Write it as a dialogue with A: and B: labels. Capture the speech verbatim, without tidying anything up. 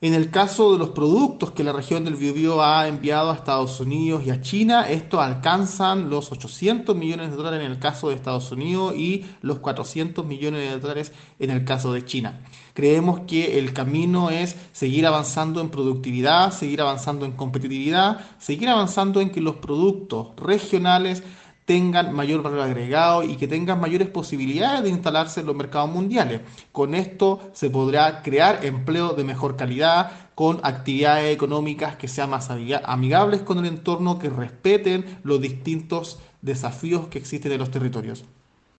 A: En el caso de los productos que la región del Biobío ha enviado a Estados Unidos y a China, estos alcanzan los ochocientos millones de dólares en el caso de Estados Unidos y los cuatrocientos millones de dólares en el caso de China. Creemos que el camino es seguir avanzando en productividad, seguir avanzando en competitividad, seguir avanzando en que los productos regionales tengan mayor valor agregado y que tengan mayores posibilidades de instalarse en los mercados mundiales. Con esto se podrá crear empleo de mejor calidad, con actividades económicas que sean más amiga- amigables con el entorno, que respeten los distintos desafíos que existen en los territorios.